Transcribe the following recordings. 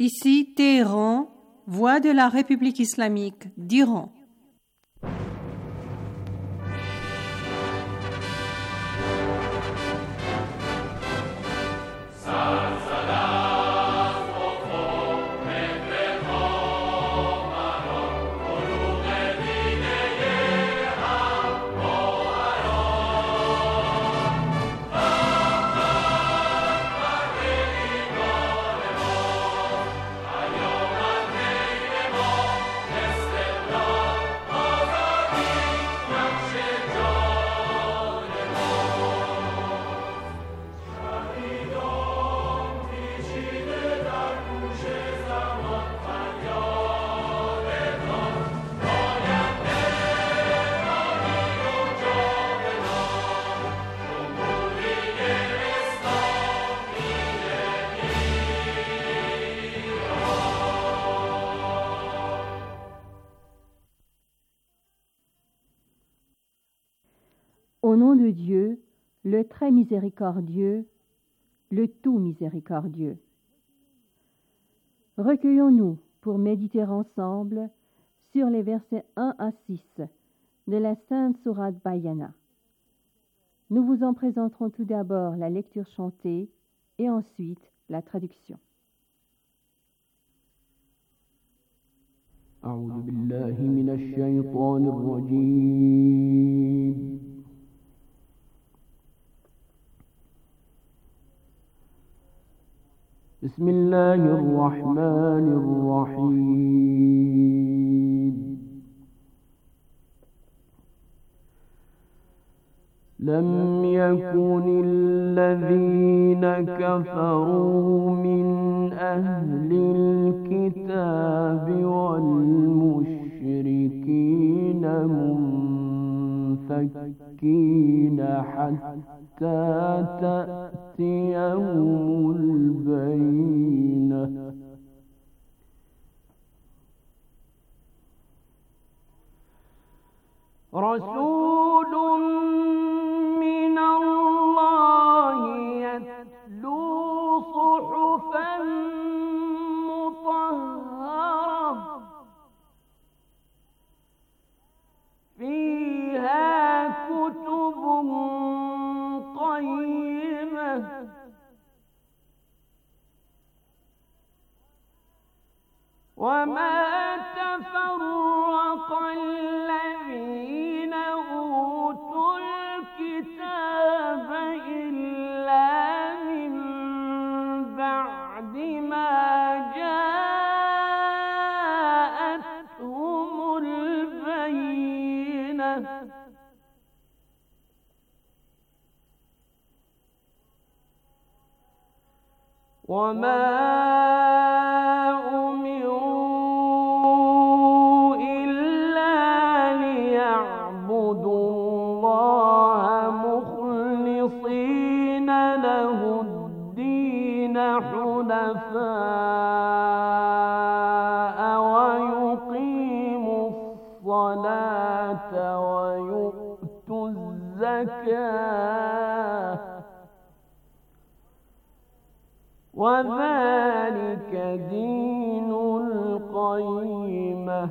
Ici Téhéran, voix de la République islamique d'Iran. Au nom de Dieu, le très miséricordieux, le tout miséricordieux. Recueillons-nous pour méditer ensemble sur les versets 1 à 6 de la Sainte Sourate Bayana. Nous vous en présenterons tout d'abord la lecture chantée et ensuite la traduction. أعوذ بالله من الشيطان الرجيم بسم الله الرحمن الرحيم لم يكن الذين كفروا من أهل الكتاب والمشركين منفكين حتى تأتيهم البينة رسول من الله يتلو صحفا مطهرة فيها كتب قيمة وما تفرق الذين أوتوا الكتاب إلا من بعد ما جاءتهم البينة وما حنفاء ويقيموا الصلاة ويؤتوا الزكاة وذلك دين القيمة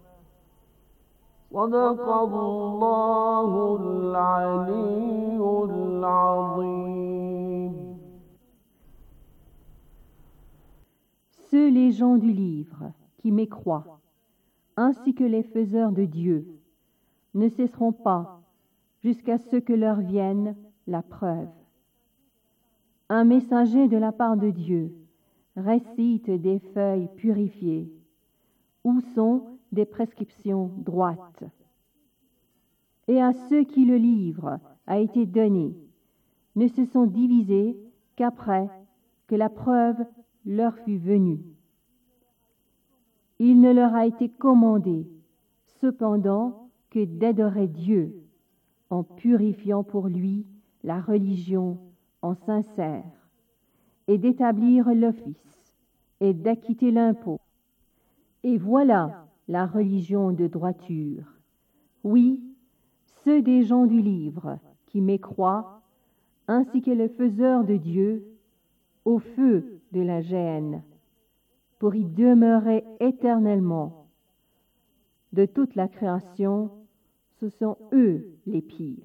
صدق الله العلي العظيم. Ceux les gens du livre qui mécroient, ainsi que les faiseurs de Dieu, ne cesseront pas jusqu'à ce que leur vienne la preuve. Un messager de la part de Dieu récite des feuilles purifiées, où sont des prescriptions droites. Et à ceux qui le livre a été donné, ne se sont divisés qu'après que la preuve leur fut venue. Il ne leur a été commandé, cependant, que d'adorer Dieu, en purifiant pour lui la religion en sincère, et d'établir l'office, et d'acquitter l'impôt. Et voilà la religion de droiture. Oui, ceux des gens du livre qui mécroient, ainsi que les faiseurs de Dieu, au feu de la géhenne. pour y demeurer éternellement. De toute la création, ce sont eux les pires.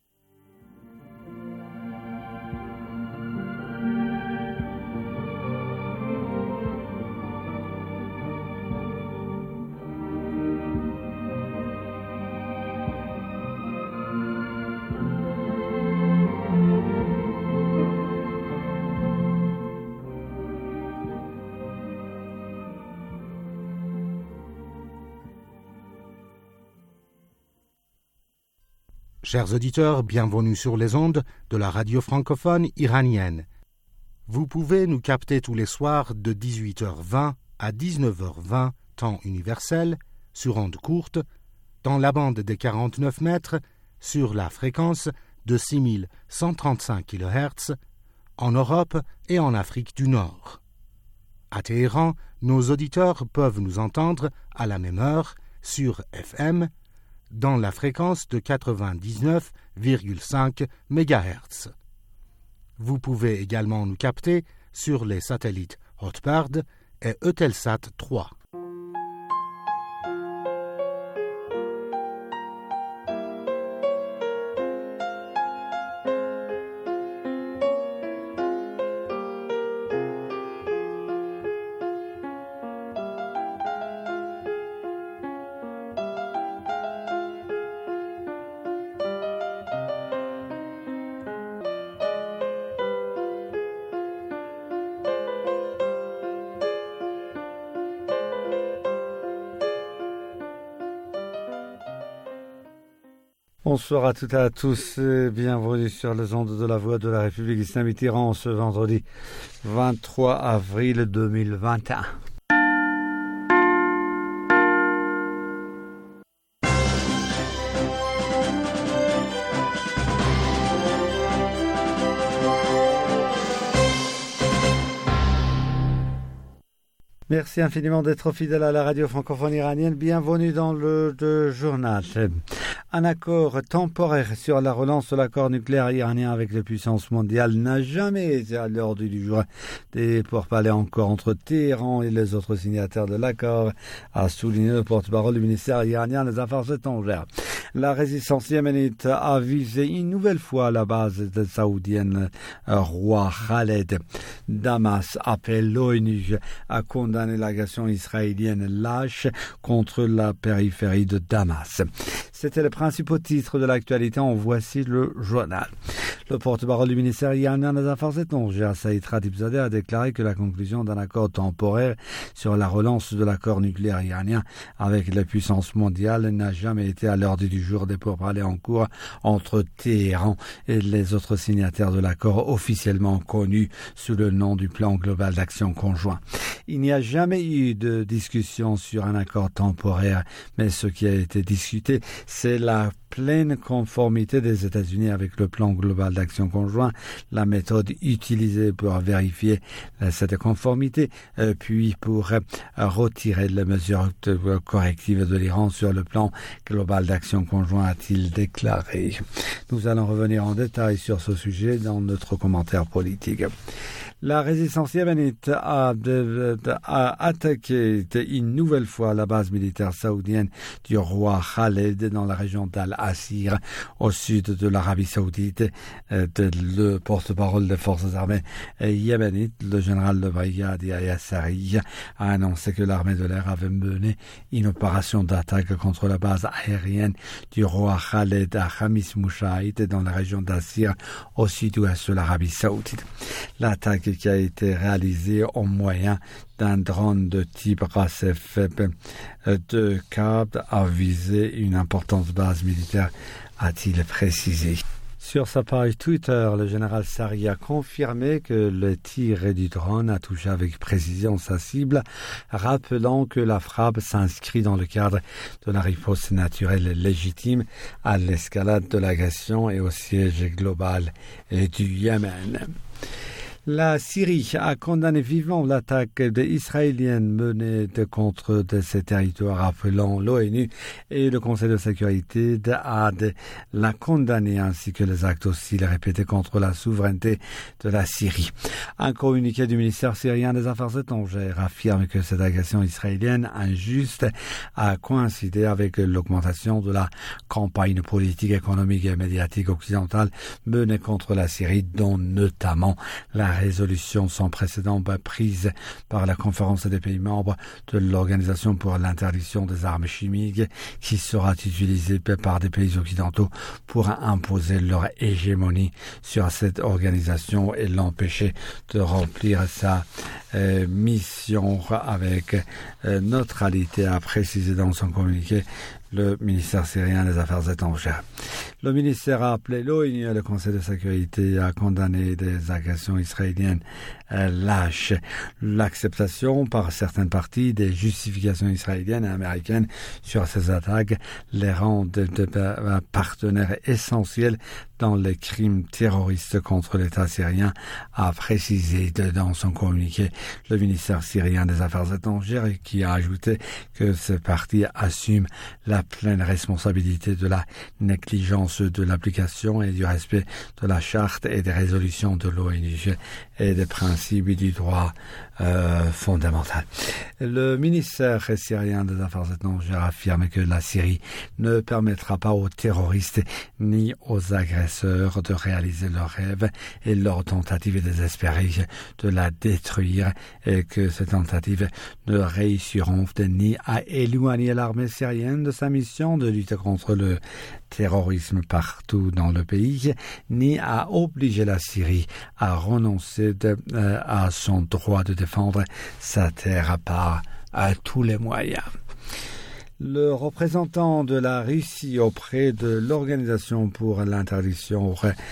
Chers auditeurs, bienvenue sur les ondes de la radio francophone iranienne. Vous pouvez nous capter tous les soirs de 18h20 à 19h20, temps universel, sur ondes courtes, dans la bande des 49 mètres, sur la fréquence de 6135 kHz, en Europe et en Afrique du Nord. À Téhéran, nos auditeurs peuvent nous entendre à la même heure sur FM, dans la fréquence de 99,5 MHz. Vous pouvez également nous capter sur les satellites Hotbird et Eutelsat 3. Bonsoir à toutes et à tous et bienvenue sur les ondes de la Voix de la République islamique d'Iran ce vendredi 23 avril 2021. Merci infiniment d'être fidèle à la radio francophone iranienne. Bienvenue dans le journal. Un accord temporaire sur la relance de l'accord nucléaire iranien avec les puissances mondiales n'a jamais été à l'ordre du jour des pourparlers encore entre Téhéran et les autres signataires de l'accord, a souligné le porte-parole du ministère iranien des Affaires étrangères. La résistance yéménite a visé une nouvelle fois la base saoudienne Roi Khaled. Damas appelle l'ONU à condamner l'agression israélienne lâche contre la périphérie de Damas. C'était le principal titre de l'actualité. En voici le journal. Le porte-parole du ministère iranien des Affaires étrangères, Saïd Khatibzadeh, a déclaré que la conclusion d'un accord temporaire sur la relance de l'accord nucléaire iranien avec les puissances mondiales n'a jamais été à l'ordre du jour des pourparlers en cours entre Téhéran et les autres signataires de l'accord officiellement connu sous le nom du plan global d'action conjoint. Il n'y a jamais eu de discussion sur un accord temporaire, mais ce qui a été discuté, c'est la pleine conformité des États-Unis avec le plan global d'action conjoint, la méthode utilisée pour vérifier cette conformité, puis pour retirer les mesures correctives de l'Iran sur le plan global d'action conjoint, a-t-il déclaré. Nous allons revenir en détail sur ce sujet dans notre commentaire politique. La résistance yéménite a attaqué une nouvelle fois la base militaire saoudienne du roi Khaled dans la région d'Al-Asir, au sud de l'Arabie saoudite. Le porte-parole des forces armées yéménites, le général de brigade Yahya Sarri, a annoncé que l'armée de l'air avait mené une opération d'attaque contre la base aérienne du roi Khaled à Khamis Mouchaïd dans la région d'Asir, au sud-ouest de l'Arabie saoudite. L'attaque qui a été réalisé au moyen d'un drone de type RACF de Qad a visé une importante base militaire, a-t-il précisé. Sur sa page Twitter, le général Sarri a confirmé que le tir du drone a touché avec précision sa cible, rappelant que la frappe s'inscrit dans le cadre de la riposte naturelle légitime à l'escalade de l'agression et au siège global du Yémen. La Syrie a condamné vivement l'attaque israélienne menée contre ses territoires, appelant l'ONU et le Conseil de sécurité l'a condamné, ainsi que les actes hostiles répétés contre la souveraineté de la Syrie. Un communiqué du ministère syrien des Affaires étrangères affirme que cette agression israélienne injuste a coïncidé avec l'augmentation de la campagne politique, économique et médiatique occidentale menée contre la Syrie, dont notamment la résolution sans précédent prise par la conférence des pays membres de l'Organisation pour l'interdiction des armes chimiques, qui sera utilisée par des pays occidentaux pour imposer leur hégémonie sur cette organisation et l'empêcher de remplir sa mission avec neutralité, a précisé dans son communiqué le ministère syrien des Affaires étrangères. Le ministère a appelé l'ONU et le Conseil de sécurité à condamner des agressions israéliennes lâches. L'acceptation par certaines parties des justifications israéliennes et américaines sur ces attaques les rend de partenaires essentiels dans les crimes terroristes contre l'État syrien, a précisé dans son communiqué le ministère syrien des Affaires étrangères, qui a ajouté que ces parties assument la pleine responsabilité de la négligence de l'application et du respect de la charte et des résolutions de l'ONU et des principes du droit fondamental. Le ministère syrien des Affaires étrangères affirme que la Syrie ne permettra pas aux terroristes ni aux agresseurs de réaliser leurs rêves et leurs tentatives désespérées de la détruire, et que ces tentatives ne réussiront ni à éloigner l'armée syrienne de sa mission de lutte contre le terrorisme partout dans le pays, ni à obliger la Syrie à renoncer à son droit de défendre sa terre par tous les moyens. Le représentant de la Russie auprès de l'Organisation pour l'interdiction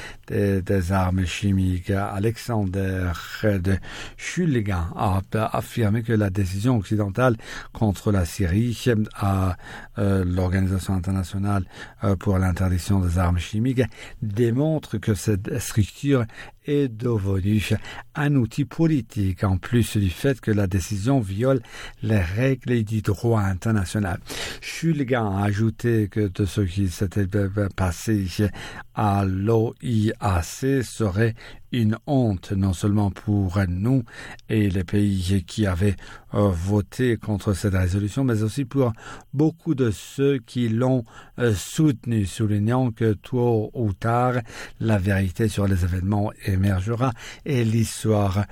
des armes chimiques, Alexander de Shulgin, a affirmé que la décision occidentale contre la Syrie à l'Organisation internationale pour l'interdiction des armes chimiques démontre que cette structure est devenue un outil politique, en plus du fait que la décision viole les règles du droit international. Shulgin a ajouté que de ce qui s'était passé à l'OIAC serait une honte, non seulement pour nous et les pays qui avaient voté contre cette résolution, mais aussi pour beaucoup de ceux qui l'ont soutenu, soulignant que tôt ou tard, la vérité sur les événements émergera et l'histoire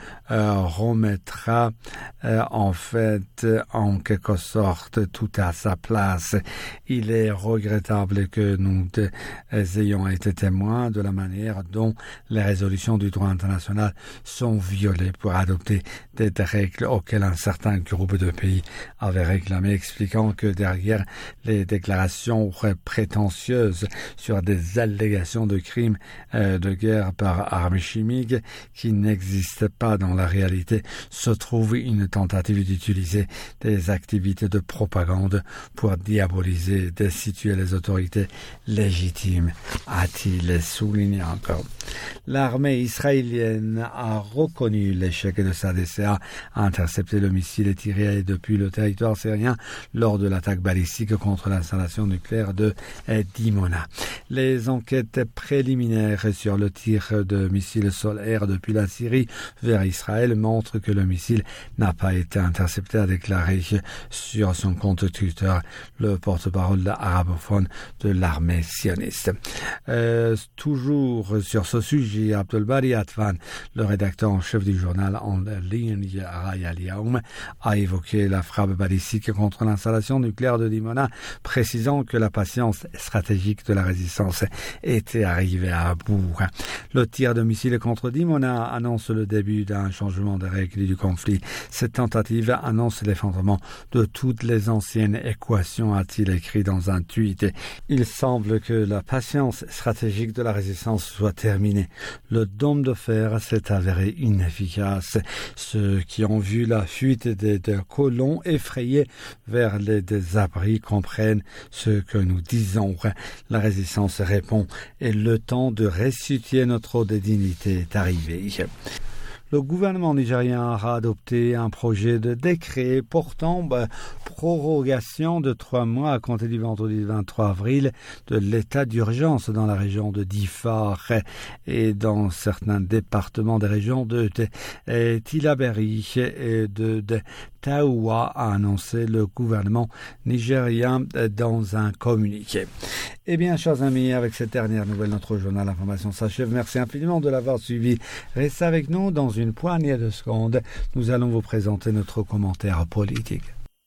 remettra en fait, en quelque sorte, tout à sa place. Il est regrettable que nous ayons été témoins de la manière dont les résolutions du droit international sont violées pour adopter des règles auxquelles un certain groupe de pays avait réclamé, expliquant que derrière les déclarations prétentieuses sur des allégations de crimes de guerre par armes chimiques qui n'existent pas dans la réalité se trouve une tentative d'utiliser des activités de propagande pour diaboliser, destituer les autorités légitimes, a-t-il souligné encore. L'armée israélienne a reconnu l'échec de sa DCA à intercepter le missile tiré depuis le territoire syrien lors de l'attaque balistique contre l'installation nucléaire de Dimona. Les enquêtes préliminaires sur le tir de missiles solaires depuis la Syrie vers Israël montrent que le missile n'a pas été intercepté, a déclaré sur son compte Twitter le porte-parole arabophone de l'armée sioniste. Toujours sur ce sujet, Abdelbari Atvan, le rédacteur en chef du journal en ligne Raya Liaoum, a évoqué la frappe balistique contre l'installation nucléaire de Dimona, précisant que la patience stratégique de la résistance était arrivée à bout. Le tir de missiles contre Dimona annonce le début d'un changement de règles du conflit. Cette tentative annonce l'effondrement de toutes les anciennes équations, a-t-il écrit dans un tweet. Il semble que la patience stratégique de la résistance soit terminée. Le dôme de fer s'est avéré inefficace. Ceux qui ont vu la fuite des colons effrayés vers les abris comprennent ce que nous disons. La résistance répond et le temps de restituer notre dignité est arrivé. le gouvernement nigérien a adopté un projet de décret portant prorogation de 3 mois à compter du vendredi 23 avril de l'état d'urgence dans la région de Diffar et dans certains départements des régions de Tillabéri et de Taoua, a annoncé le gouvernement nigérien dans un communiqué. Eh bien, chers amis, avec cette dernière nouvelle, notre journal Information s'achève. Merci infiniment de l'avoir suivi. Restez avec nous dans une poignée de secondes. Nous allons vous présenter notre commentaire politique.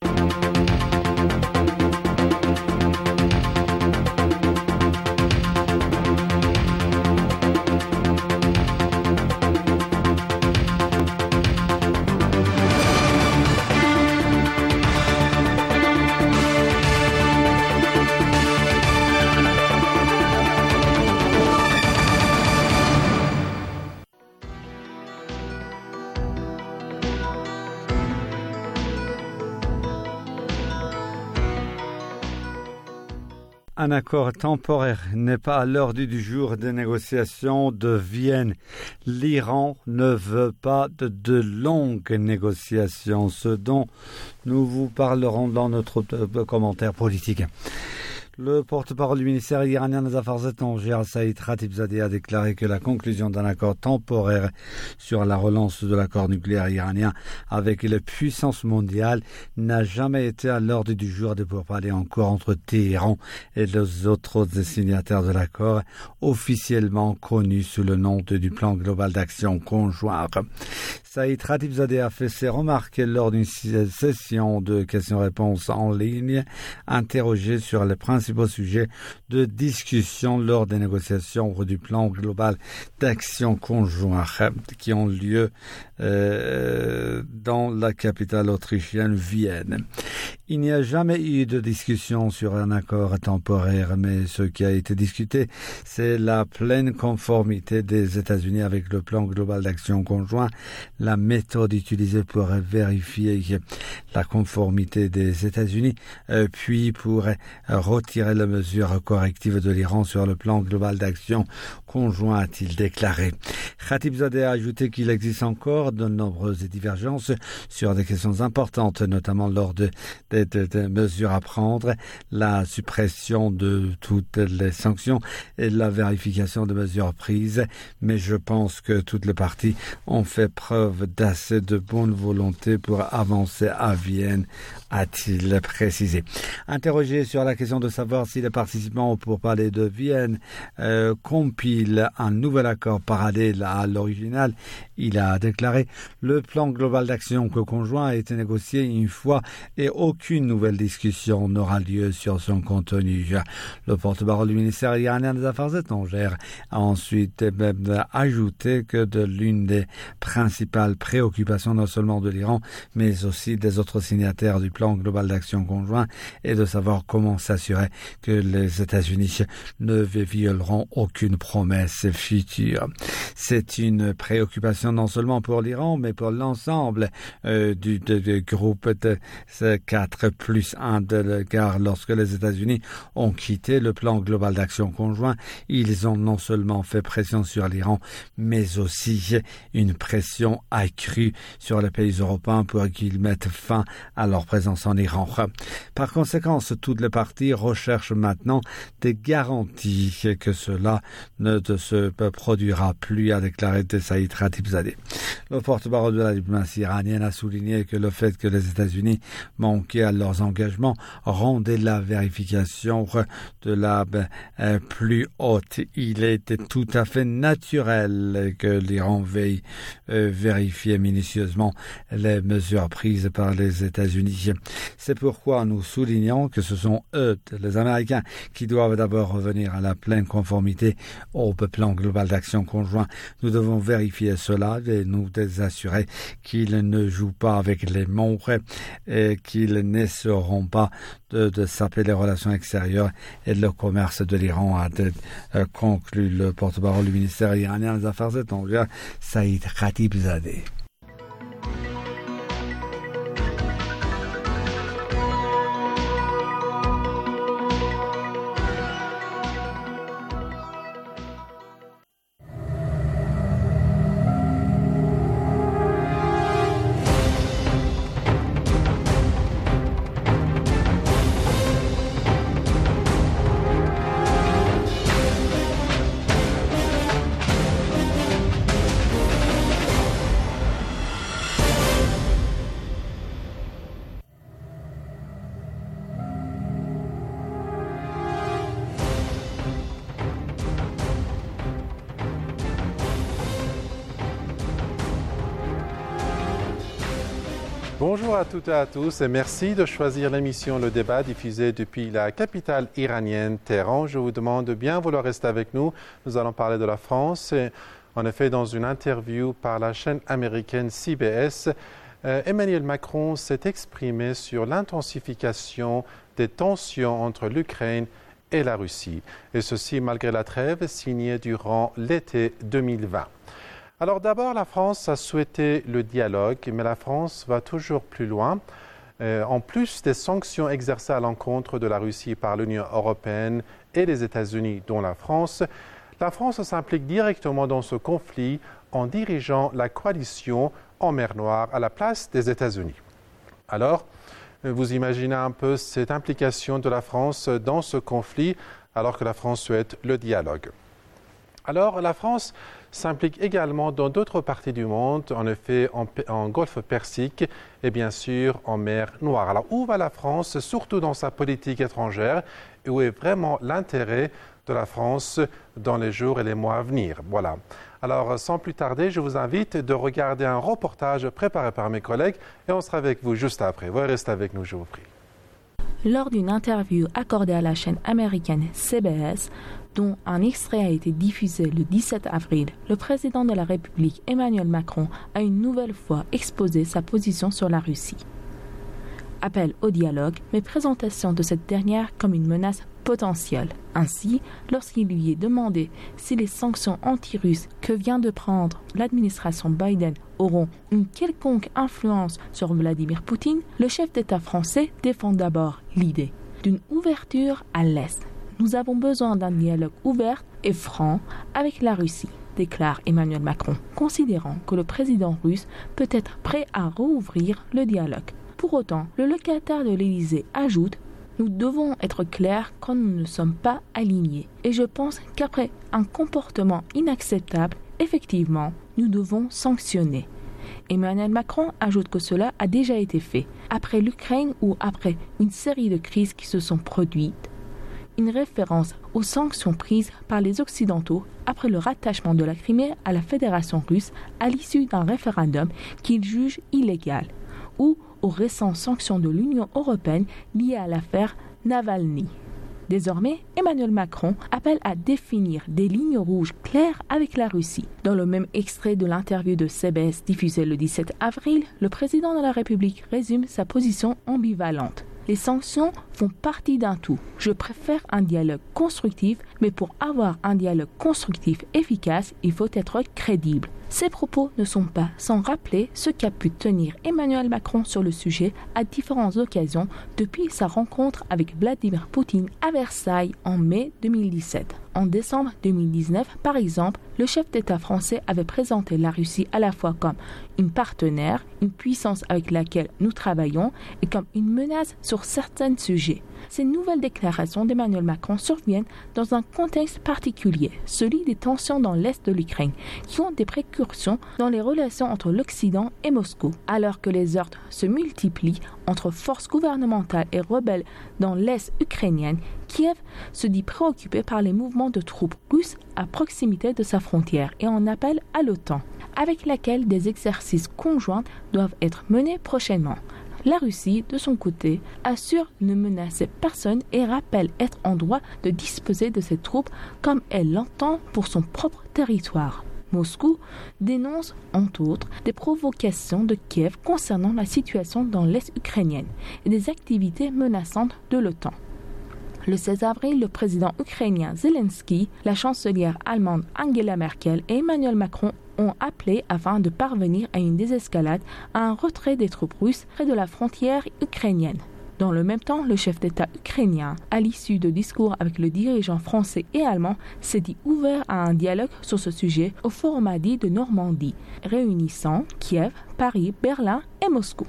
Un accord temporaire n'est pas à l'ordre du jour des négociations de Vienne. L'Iran ne veut pas de longues négociations, ce dont nous vous parlerons dans notre commentaire politique. Le porte-parole du ministère iranien des Affaires étrangères, Saïd Khatibzadeh, a déclaré que la conclusion d'un accord temporaire sur la relance de l'accord nucléaire iranien avec les puissances mondiales n'a jamais été à l'ordre du jour des pourparlers en cours entre Téhéran et les autres signataires de l'accord, officiellement connu sous le nom du plan global d'action conjoint. Saïd Khatibzadeh a fait ses remarques lors d'une session de questions-réponses en ligne, interrogé sur les principaux sujets de discussion lors des négociations du plan global d'action conjoint qui ont lieu dans la capitale autrichienne Vienne. Il n'y a jamais eu de discussion sur un accord temporaire, mais ce qui a été discuté, c'est la pleine conformité des États-Unis avec le plan global d'action conjoint, la méthode utilisée pour vérifier la conformité des États-Unis, puis pour retirer les mesures correctives de l'Iran sur le plan global d'action conjoint, a-t-il déclaré. Khatibzadeh a ajouté qu'il existe encore de nombreuses divergences sur des questions importantes, notamment lors des mesures à prendre, la suppression de toutes les sanctions et la vérification des mesures prises, mais je pense que toutes les parties ont fait preuve d'assez de bonne volonté pour avancer à Vienne, a-t-il précisé. Interrogé sur la question de savoir si les participants au pourparlers de Vienne compilent un nouvel accord parallèle à l'original, il a déclaré « Le plan global d'action conjoint a été négocié une fois et aucune nouvelle discussion n'aura lieu sur son contenu. » Le porte-parole du ministère iranien des Affaires étrangères a ensuite ajouté que de l'une des principales préoccupations non seulement de l'Iran, mais aussi des autres signataires du plan global d'action conjoint est de savoir comment s'assurer que les États-Unis ne violeront aucune promesse future. C'est une préoccupation non seulement pour l'Iran, mais pour l'ensemble du groupe de 4+1, car lorsque les États-Unis ont quitté le plan global d'action conjoint, ils ont non seulement fait pression sur l'Iran, mais aussi une pression accrue sur les pays européens pour qu'ils mettent fin à leur présence en Iran. Par conséquent, toutes les parties recherchent maintenant des garanties que cela ne se produira plus, a déclaré Saïd Khatibzadeh. Le porte-parole de la diplomatie iranienne a souligné que le fait que les États-Unis manquaient à leurs engagements rendait la vérification de la plus haute. Il était tout à fait naturel que l'Iran veille vérifier minutieusement les mesures prises par les États-Unis. C'est pourquoi nous soulignons que ce sont eux, les Américains, qui doivent d'abord revenir à la pleine conformité au plan global d'action conjoint. Nous devons vérifier cela et nous assurer qu'ils ne jouent pas avec les membres et qu'ils n'essaieront pas de saper les relations extérieures et le commerce de l'Iran, a conclu le porte-parole du ministère iranien des Affaires étrangères, Saïd Khatibzadeh. Bonjour à toutes et à tous et merci de choisir l'émission Le Débat diffusée depuis la capitale iranienne, Téhéran. Je vous demande de bien vouloir rester avec nous. Nous allons parler de la France. Et en effet, dans une interview par la chaîne américaine CBS, Emmanuel Macron s'est exprimé sur l'intensification des tensions entre l'Ukraine et la Russie. Et ceci malgré la trêve signée durant l'été 2020. Alors d'abord, la France a souhaité le dialogue, mais la France va toujours plus loin. En plus des sanctions exercées à l'encontre de la Russie par l'Union européenne et les États-Unis, dont la France s'implique directement dans ce conflit en dirigeant la coalition en mer Noire à la place des États-Unis. Alors, vous imaginez un peu cette implication de la France dans ce conflit, alors que la France souhaite le dialogue. Alors, la France s'implique également dans d'autres parties du monde, en effet en Golfe Persique et bien sûr en mer Noire. Alors, où va la France, surtout dans sa politique étrangère, et où est vraiment l'intérêt de la France dans les jours et les mois à venir? Voilà. Alors, sans plus tarder, je vous invite de regarder un reportage préparé par mes collègues et on sera avec vous juste après. Vous restez avec nous, je vous prie. Lors d'une interview accordée à la chaîne américaine CBS, dont un extrait a été diffusé le 17 avril, le président de la République Emmanuel Macron a une nouvelle fois exposé sa position sur la Russie. Appel au dialogue, mais présentation de cette dernière comme une menace potentielle. Ainsi, lorsqu'il lui est demandé si les sanctions anti-russes que vient de prendre l'administration Biden auront une quelconque influence sur Vladimir Poutine, le chef d'État français défend d'abord l'idée d'une ouverture à l'Est. Nous avons besoin d'un dialogue ouvert et franc avec la Russie, déclare Emmanuel Macron, considérant que le président russe peut être prêt à rouvrir le dialogue. Pour autant, le locataire de l'Élysée ajoute « Nous devons être clairs quand nous ne sommes pas alignés. Et je pense qu'après un comportement inacceptable, effectivement, nous devons sanctionner. » Emmanuel Macron ajoute que cela a déjà été fait, après l'Ukraine ou après une série de crises qui se sont produites. Une référence aux sanctions prises par les Occidentaux après le rattachement de la Crimée à la Fédération russe à l'issue d'un référendum qu'il juge illégal, ou aux récentes sanctions de l'Union européenne liées à l'affaire Navalny. Désormais, Emmanuel Macron appelle à définir des lignes rouges claires avec la Russie. Dans le même extrait de l'interview de CBS diffusée le 17 avril, le président de la République résume sa position ambivalente. Les sanctions font partie d'un tout. Je préfère un dialogue constructif, mais pour avoir un dialogue constructif efficace, il faut être crédible. Ces propos ne sont pas sans rappeler ce qu'a pu tenir Emmanuel Macron sur le sujet à différentes occasions depuis sa rencontre avec Vladimir Poutine à Versailles en mai 2017. En décembre 2019, par exemple, le chef d'État français avait présenté la Russie à la fois comme une partenaire, une puissance avec laquelle nous travaillons et comme une menace sur certains sujets. Ces nouvelles déclarations d'Emmanuel Macron surviennent dans un contexte particulier, celui des tensions dans l'est de l'Ukraine, qui ont des précursions dans les relations entre l'Occident et Moscou. Alors que les heurts se multiplient entre forces gouvernementales et rebelles dans l'est ukrainien, Kiev se dit préoccupé par les mouvements de troupes russes à proximité de sa frontière et en appelle à l'OTAN, avec laquelle des exercices conjoints doivent être menés prochainement. La Russie, de son côté, assure ne menacer personne et rappelle être en droit de disposer de ses troupes comme elle l'entend pour son propre territoire. Moscou dénonce, entre autres, des provocations de Kiev concernant la situation dans l'Est ukrainienne et des activités menaçantes de l'OTAN. Le 16 avril, le président ukrainien Zelensky, la chancelière allemande Angela Merkel et Emmanuel Macron ont appelé afin de parvenir à une désescalade, à un retrait des troupes russes près de la frontière ukrainienne. Dans le même temps, le chef d'État ukrainien, à l'issue de discours avec le dirigeant français et allemand, s'est dit ouvert à un dialogue sur ce sujet au Forum dit de Normandie, réunissant Kiev, Paris, Berlin et Moscou.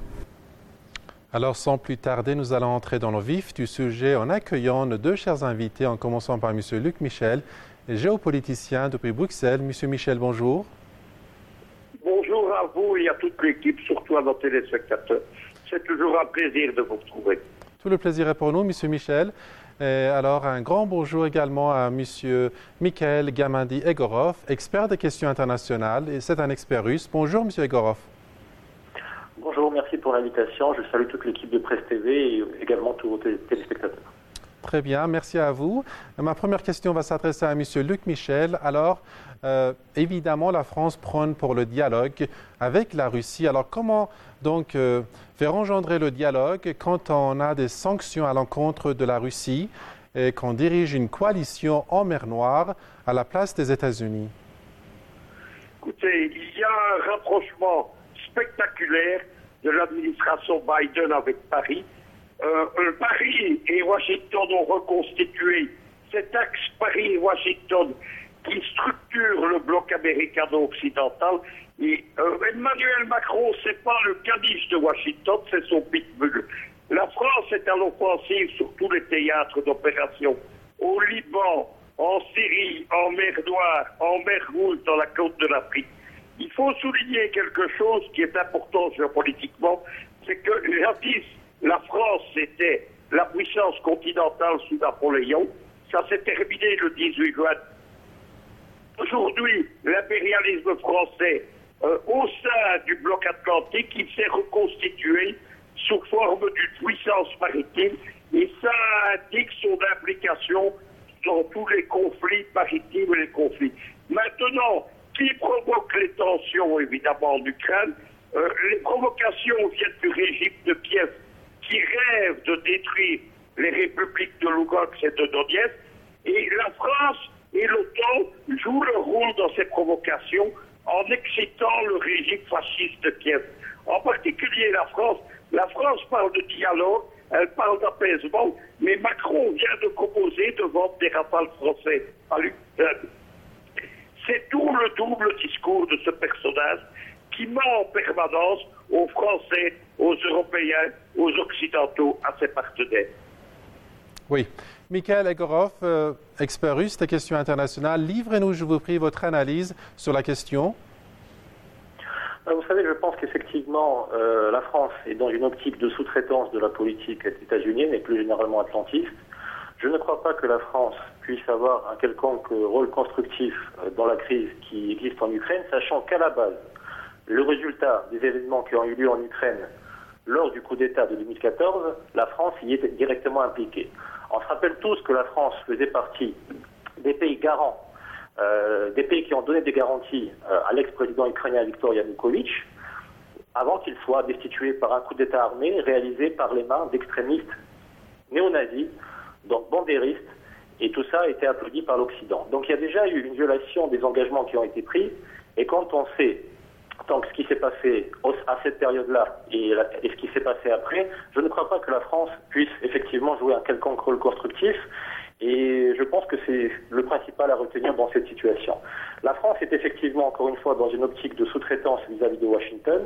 Alors, sans plus tarder, nous allons entrer dans le vif du sujet en accueillant nos deux chers invités, en commençant par M. Luc Michel, géopoliticien depuis Bruxelles. M. Michel, bonjour. Bonjour à vous et à toute l'équipe, surtout à nos téléspectateurs. C'est toujours un plaisir de vous retrouver. Tout le plaisir est pour nous, M. Michel. Et alors, un grand bonjour également à M. Mikhail Gamandi-Egorov, expert des questions internationales, et c'est un expert russe. Bonjour, M. Egorov. Bonjour, remercie pour l'invitation. Je salue toute l'équipe de Presse TV et également tous vos téléspectateurs. Très bien, merci à vous. Ma première question va s'adresser à M. Luc Michel. Alors, évidemment, la France prône pour le dialogue avec la Russie. Alors, comment donc faire engendrer le dialogue quand on a des sanctions à l'encontre de la Russie et qu'on dirige une coalition en mer Noire à la place des États-Unis? Écoutez, il y a un rapprochement spectaculaire de l'administration Biden avec Paris. Paris et Washington ont reconstitué cet axe Paris-Washington qui structure le bloc américano-occidental. Et Emmanuel Macron, c'est pas le caniche de Washington, c'est son pitbull. La France est à l'offensive sur tous les théâtres d'opération. Au Liban, en Syrie, en mer Noire, en mer Rouge, dans la côte de l'Afrique. Il faut souligner quelque chose qui est important géopolitiquement, c'est que jadis, la France était la puissance continentale sous Napoléon. Ça s'est terminé le 18 juin. Aujourd'hui, l'impérialisme français, au sein du bloc atlantique, il s'est reconstitué sous forme d'une puissance maritime et ça indique son implication dans tous les conflits maritimes et les conflits. Maintenant, qui provoque les tensions, évidemment, en Ukraine? Les provocations viennent du régime de Kiev, qui rêve de détruire les républiques de Lugansk et de Donetsk. Et la France et l'OTAN jouent leur rôle dans ces provocations en excitant le régime fasciste de Kiev. En particulier la France. La France parle de dialogue, elle parle d'apaisement, mais Macron vient de proposer de vendre des rafales français à l'Ukraine. C'est tout le double discours de ce personnage qui ment en permanence aux Français, aux Européens, aux Occidentaux, à ses partenaires. Oui. Mikhail Egorov, expert russe des questions internationales, livrez-nous, je vous prie, votre analyse sur la question. Vous savez, je pense qu'effectivement, la France est dans une optique de sous-traitance de la politique états-unienne et plus généralement atlantiste. Je ne crois pas que la France puisse avoir un quelconque rôle constructif dans la crise qui existe en Ukraine, sachant qu'à la base, le résultat des événements qui ont eu lieu en Ukraine lors du coup d'État de 2014, la France y est directement impliquée. On se rappelle tous que la France faisait partie des pays garants, des pays qui ont donné des garanties à l'ex-président ukrainien Viktor Yanukovych, avant qu'il soit destitué par un coup d'État armé réalisé par les mains d'extrémistes néo-nazis, donc bandéristes, et tout ça a été applaudi par l'Occident. Donc il y a déjà eu une violation des engagements qui ont été pris, et quand on sait donc ce qui s'est passé à cette période-là et ce qui s'est passé après, je ne crois pas que la France puisse effectivement jouer un quelconque rôle constructif. Et je pense que c'est le principal à retenir dans cette situation. La France est effectivement, encore une fois, dans une optique de sous-traitance vis-à-vis de Washington.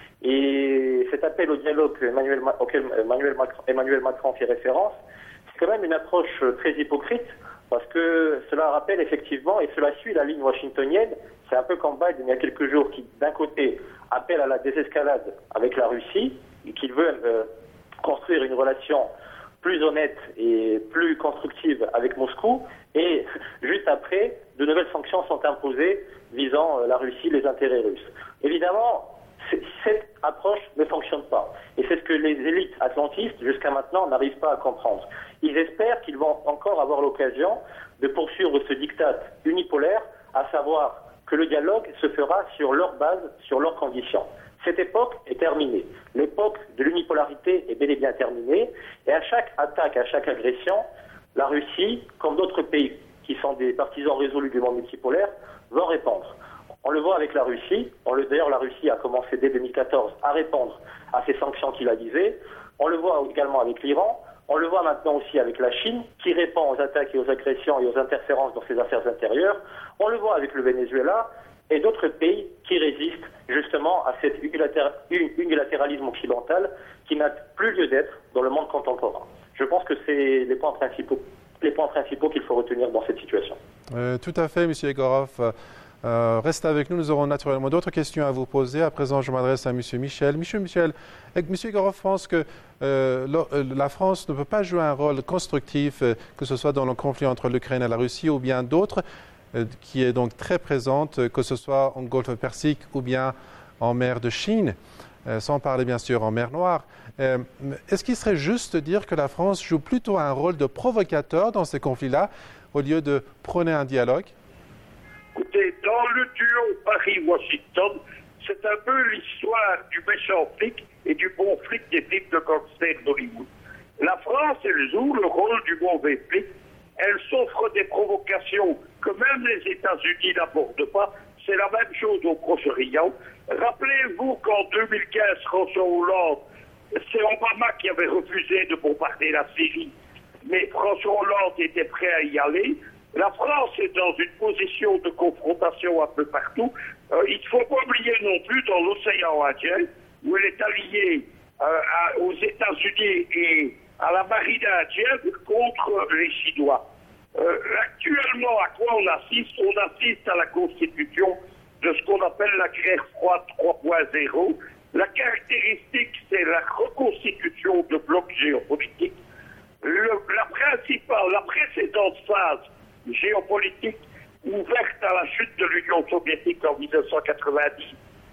Et cet appel au dialogue auquel Emmanuel Macron fait référence, c'est quand même une approche très hypocrite, parce que cela rappelle effectivement, et cela suit la ligne washingtonienne, c'est un peu comme Biden il y a quelques jours, qui d'un côté appelle à la désescalade avec la Russie, et qui veut construire une relation plus honnête et plus constructive avec Moscou, et juste après, de nouvelles sanctions sont imposées visant la Russie, les intérêts russes. Évidemment, cette approche ne fonctionne pas. Et c'est ce que les élites atlantistes, jusqu'à maintenant, n'arrivent pas à comprendre. Ils espèrent qu'ils vont encore avoir l'occasion de poursuivre ce diktat unipolaire, à savoir que le dialogue se fera sur leur base, sur leurs conditions. Cette époque est terminée. L'époque de l'unipolarité est bel et bien terminée. Et à chaque attaque, à chaque agression, la Russie, comme d'autres pays qui sont des partisans résolus du monde multipolaire, vont répondre. On le voit avec la Russie. D'ailleurs, la Russie a commencé dès 2014 à répondre à ces sanctions qu'il a visées. On le voit également avec l'Iran. On le voit maintenant aussi avec la Chine, qui répond aux attaques et aux agressions et aux interférences dans ses affaires intérieures. On le voit avec le Venezuela et d'autres pays qui résistent justement à cet unilatéralisme occidental qui n'a plus lieu d'être dans le monde contemporain. Je pense que c'est les points principaux qu'il faut retenir dans cette situation. Tout à fait, M. Egorov. Restez avec nous, nous aurons naturellement d'autres questions à vous poser. À présent, je m'adresse à M. Michel. M. Egorov pense que la France ne peut pas jouer un rôle constructif, que ce soit dans le conflit entre l'Ukraine et la Russie ou bien d'autres, qui est donc très présente, que ce soit en Golfe Persique ou bien en mer de Chine. sans parler bien sûr en mer Noire. Est-ce qu'il serait juste de dire que la France joue plutôt un rôle de provocateur dans ces conflits-là au lieu de prôner un dialogue? Écoutez, dans le duo Paris-Washington, c'est un peu l'histoire du méchant flic et du bon flic des films de gangsters d'Hollywood. La France, elle joue le rôle du mauvais flic. Elle s'offre des provocations que même les États-Unis n'abordent pas. C'est la même chose au Proche-Orient. Rappelez-vous qu'en 2015, François Hollande, c'est Obama qui avait refusé de bombarder la Syrie. Mais François Hollande était prêt à y aller. La France est dans une position de confrontation un peu partout. Il ne faut pas oublier non plus dans l'océan Indien, où elle est alliée aux États-Unis et à la marine indienne contre les Chinois. Actuellement, à quoi on assiste? On assiste à la constitution de ce qu'on appelle la guerre froide 3.0. La caractéristique, c'est la reconstitution de blocs géopolitiques. La précédente phase géopolitique ouverte à la chute de l'Union soviétique en 1990,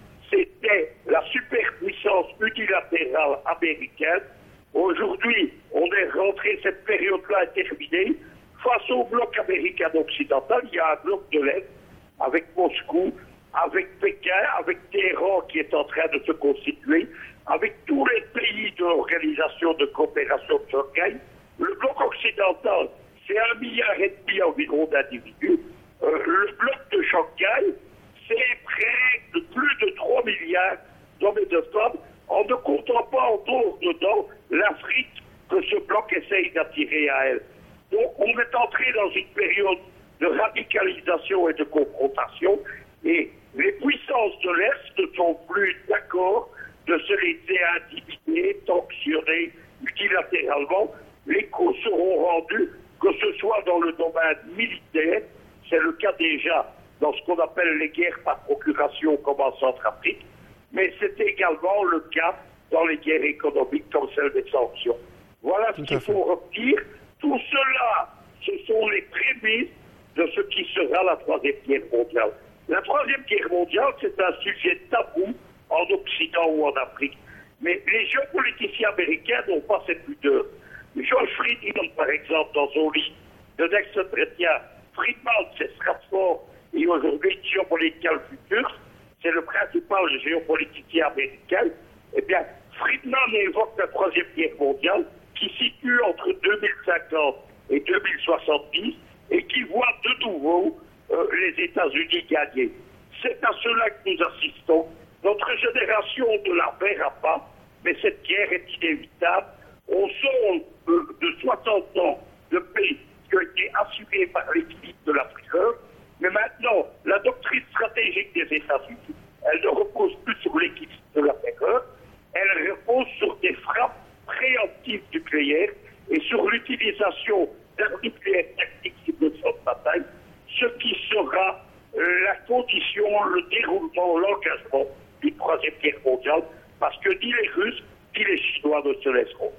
c'était la superpuissance unilatérale américaine. Aujourd'hui, on est rentré, cette période-là est terminée. Face au bloc américain-occidental, il y a un bloc de l'Est avec Moscou, avec Pékin, avec Téhéran qui est en train de se constituer, avec tous les pays de l'Organisation de coopération de Shanghai. Le bloc occidental, c'est 1,5 milliard environ d'individus. Le bloc de Shanghai, c'est près de plus de 3 milliards d'hommes et de femmes, en ne comptant pas en dehors dedans l'Afrique que ce bloc essaye d'attirer à elle. Donc on est entré dans une période de radicalisation et de confrontation, et les puissances de l'Est ne sont plus d'accord de se laisser intimider, sanctionner unilatéralement. Les coups seront rendus, que ce soit dans le domaine militaire, c'est le cas déjà dans ce qu'on appelle les guerres par procuration comme en Centrafrique, mais c'est également le cas dans les guerres économiques comme celle des sanctions. Voilà ce qu'il faut retenir. Tout cela, ce sont les prémices de ce qui sera la Troisième Guerre mondiale. La Troisième Guerre mondiale, c'est un sujet tabou en Occident ou en Afrique. Mais les géopoliticiens américains n'ont pas cette pudeur. George Friedman, par exemple, dans son livre de Next Entretien, Friedman, c'est Stratford, et aujourd'hui Geopolitical Futures, c'est le principal géopoliticien américain. Eh bien, Friedman évoque la Troisième Guerre mondiale qui situe entre 2050 et 2070 et qui voit de nouveau les États-Unis gagner. C'est à cela que nous assistons. Notre génération ne la verra pas, mais cette guerre est inévitable. On sort de 60 ans de paix qui a été assurée par l'équilibre de la frayeur, mais maintenant, la doctrine stratégique des États-Unis, elle ne repose plus sur l'équilibre de la frayeur, elle repose sur des frappes préemptives nucléaires et sur l'utilisation d'armes nucléaires tactiques sur le champ de bataille, ce qui sera la condition, le déroulement, l'engagement d'une Troisième Guerre mondiale, parce que ni les Russes ni les Chinois ne se laisseront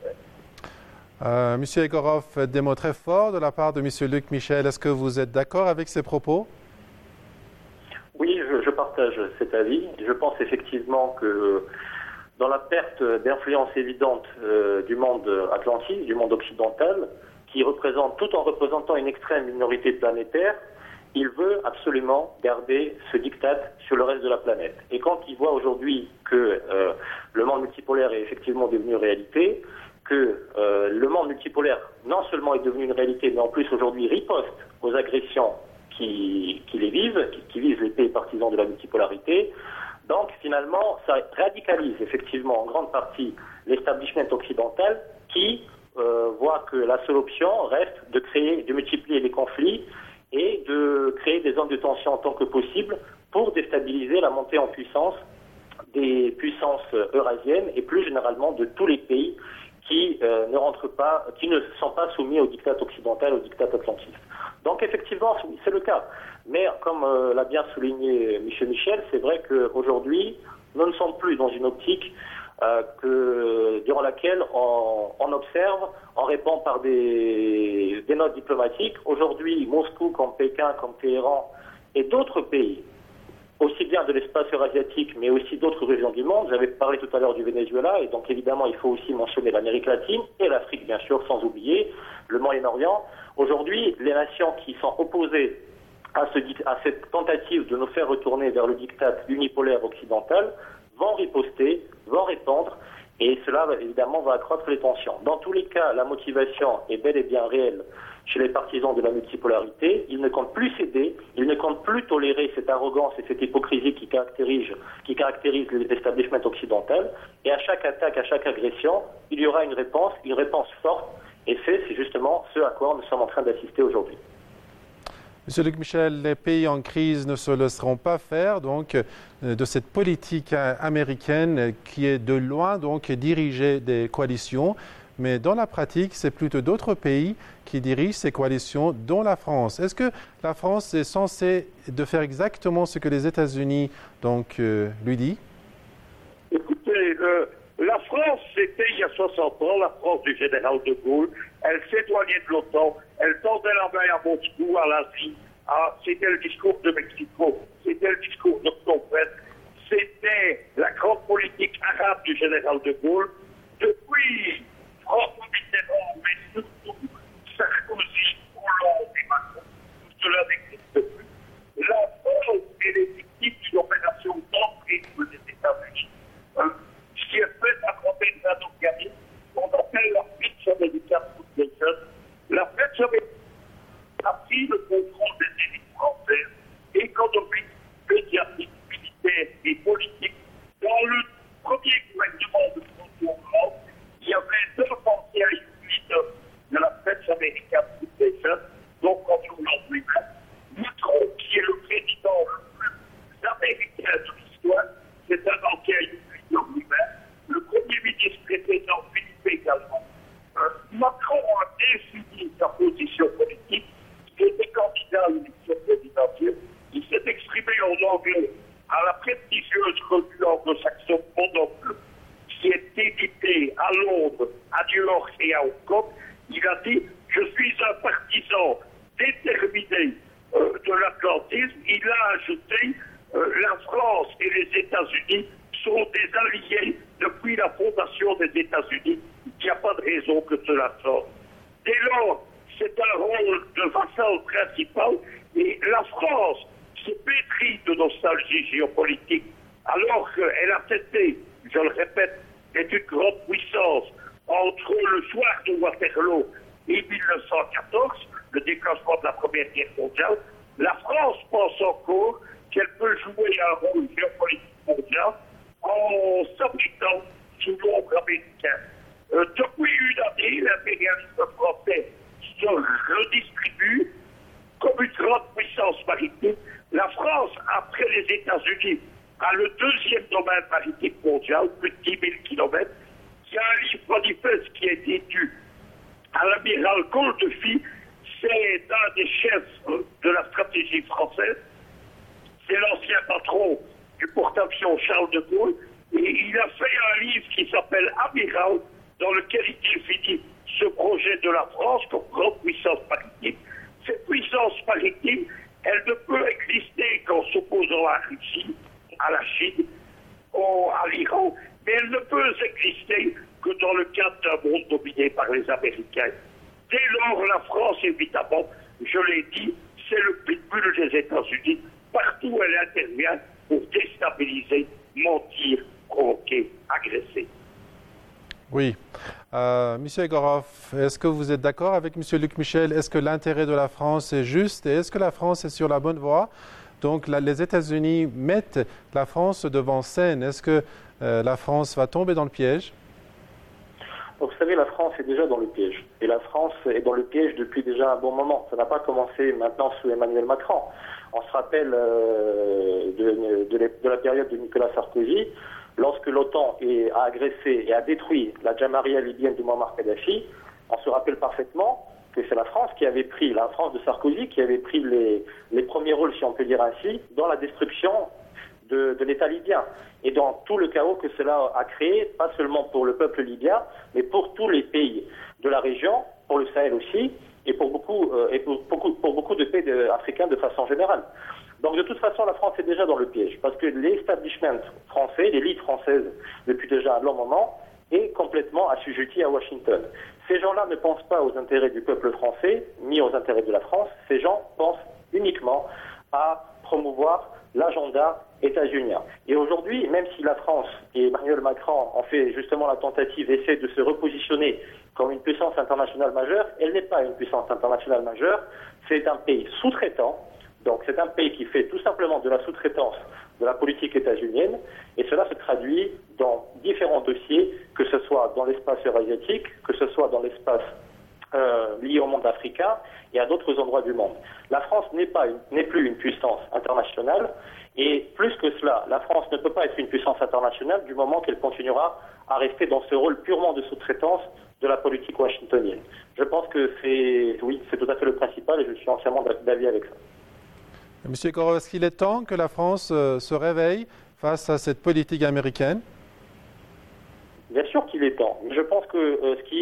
faire. Monsieur Egorov, des mots très forts de la part de Monsieur Luc Michel. Est-ce que vous êtes d'accord avec ces propos? Oui, je partage cet avis. Je pense effectivement que dans la perte d'influence évidente du monde atlantique, du monde occidental, qui représente, tout en représentant une extrême minorité planétaire, il veut absolument garder ce diktat sur le reste de la planète. Et quand il voit aujourd'hui que le monde multipolaire est effectivement devenu réalité, que le monde multipolaire non seulement est devenu une réalité, mais en plus aujourd'hui riposte aux agressions qui visent les pays partisans de la multipolarité. Donc finalement, ça radicalise effectivement en grande partie l'establishment occidental qui voit que la seule option reste de multiplier les conflits et de créer des zones de tension en tant que possible pour déstabiliser la montée en puissance des puissances eurasiennes et plus généralement de tous les pays qui ne sont pas soumis au diktat occidental, au diktat atlantiste. Donc effectivement, c'est le cas. Mais comme l'a bien souligné M. Michel, c'est vrai qu'aujourd'hui, nous ne sommes plus dans une optique durant laquelle on observe, on répond par des notes diplomatiques. Aujourd'hui, Moscou, comme Pékin, comme Téhéran et d'autres pays aussi bien de l'espace eurasiatique, mais aussi d'autres régions du monde. J'avais parlé tout à l'heure du Venezuela, et donc évidemment, il faut aussi mentionner l'Amérique latine et l'Afrique, bien sûr, sans oublier le Moyen-Orient. Aujourd'hui, les nations qui sont opposées à cette tentative de nous faire retourner vers le diktat unipolaire occidental vont riposter, vont répondre, et cela, évidemment, va accroître les tensions. Dans tous les cas, la motivation est bel et bien réelle chez les partisans de la multipolarité. Ils ne comptent plus céder, ils ne comptent plus tolérer cette arrogance et cette hypocrisie qui caractérise l'establishment occidental. Et à chaque attaque, à chaque agression, il y aura une réponse forte. Et c'est justement ce à quoi nous sommes en train d'assister aujourd'hui. Monsieur Luc Michel, les pays en crise ne se laisseront pas faire donc de cette politique américaine qui est de loin donc diriger des coalitions, mais dans la pratique, c'est plutôt d'autres pays qui dirigent ces coalitions, dont la France. Est-ce que la France est censée de faire exactement ce que les États-Unis donc lui dit? Écoutez, la France, c'était il y a 60 ans, la France du général de Gaulle. Elle s'éloignait de l'OTAN, elle tendait la main à Moscou, à l'Asie. C'était le discours de Mexico, c'était le discours de Congrès, c'était la grande politique arabe du général de Gaulle. Depuis François Mitterrand, mais surtout Sarkozy, Hollande et Macron, tout cela n'existe plus. La France est les victimes d'une opération d'entrisme des États-Unis. Ce qui est fait à travers un organisme qu'on appelle la Fitch American Foundation. La Fitch American a pris le contrôle des élites françaises, économiques, médiatiques, militaires et politiques. Dans le premier gouvernement de François Hollande, il y avait deux anciens leaders de la Fitch American Foundation, donc François Hollande lui-même, Macron, qui est le président le plus américain de l'histoire, c'est un ancien leader lui-même, le premier ministre précédent Philippe également. Macron a défini sa position politique. Il était candidat à l'élection présidentielle. Il s'est exprimé en anglais à la prestigieuse revue anglo-saxonne Monocle, qui est éditée à Londres, à New York et à Hong Kong. Il a dit « Je suis un partisan déterminé de l'atlantisme ». Il a ajouté « La France et les États-Unis sont des alliés depuis la fondation des États-Unis. Il n'y a pas de raison que cela sorte. » Dès lors, c'est un rôle de vassal principal et la France se pétrit de nostalgie géopolitique alors qu'elle a été, je le répète, est une grande puissance entre le soir de Waterloo et 1914, le déclenchement de la Première Guerre mondiale. La France pense encore qu'elle peut jouer un rôle géopolitique mondial en s'abritant sous l'ombre américaine. Depuis une année, l'impérialisme français se redistribue comme une grande puissance maritime. La France, après les États-Unis, a le deuxième domaine maritime mondial, plus de 10 000 km. Il y a un livre manifeste qui a été dû à l'amiral Goldefy. C'est un des chefs de la stratégie française. C'est l'ancien patron du porte-avions Charles de Gaulle. Et il a fait un livre qui s'appelle Amiral, dans lequel il définit ce projet de la France comme grande puissance maritime. Cette puissance maritime, elle ne peut exister qu'en s'opposant à la Russie, à la Chine, à l'Iran, mais elle ne peut exister que dans le cadre d'un monde dominé par les Américains. Dès lors, la France, évidemment, je l'ai dit, c'est le pitbull des États-Unis. Partout où elle intervient pour déstabiliser, mentir, provoquer, agresser. Oui. Monsieur Egorov, est-ce que vous êtes d'accord avec Monsieur Luc Michel? Est-ce que l'intérêt de la France est juste et est-ce que la France est sur la bonne voie? Donc les États-Unis mettent la France devant scène. Est-ce que la France va tomber dans le piège? Donc, vous savez, la France est déjà dans le piège. Et la France est dans le piège depuis déjà un bon moment. Ça n'a pas commencé maintenant sous Emmanuel Macron. On se rappelle de la période de Nicolas Sarkozy, lorsque l'OTAN a agressé et a détruit la Jamaria libyenne de Muammar Kadhafi. On se rappelle parfaitement que c'est la France de Sarkozy qui avait pris les premiers rôles, si on peut dire ainsi, dans la destruction de l'État libyen et dans tout le chaos que cela a créé, pas seulement pour le peuple libyen, mais pour tous les pays de la région, pour le Sahel aussi, et pour beaucoup de pays africains de façon générale. Donc de toute façon, la France est déjà dans le piège, parce que l'establishment français, l'élite française, depuis déjà un long moment, est complètement assujetti à Washington. Ces gens-là ne pensent pas aux intérêts du peuple français, ni aux intérêts de la France. Ces gens pensent uniquement à promouvoir l'agenda états-unien. Et aujourd'hui, même si la France et Emmanuel Macron ont fait justement la tentative, essaient de se repositionner comme une puissance internationale majeure, elle n'est pas une puissance internationale majeure, c'est un pays sous-traitant. Donc c'est un pays qui fait tout simplement de la sous-traitance de la politique états-unienne, et cela se traduit dans différents dossiers, que ce soit dans l'espace eurasiatique, que ce soit dans l'espace lié au monde africain et à d'autres endroits du monde. La France n'est plus une puissance internationale, et plus que cela, la France ne peut pas être une puissance internationale du moment qu'elle continuera à rester dans ce rôle purement de sous-traitance de la politique washingtonienne. Je pense que c'est tout à fait le principal, et je suis entièrement d'avis avec ça. Monsieur Egorov, est-ce qu'il est temps que la France se réveille face à cette politique américaine? Bien sûr qu'il est temps. Je pense que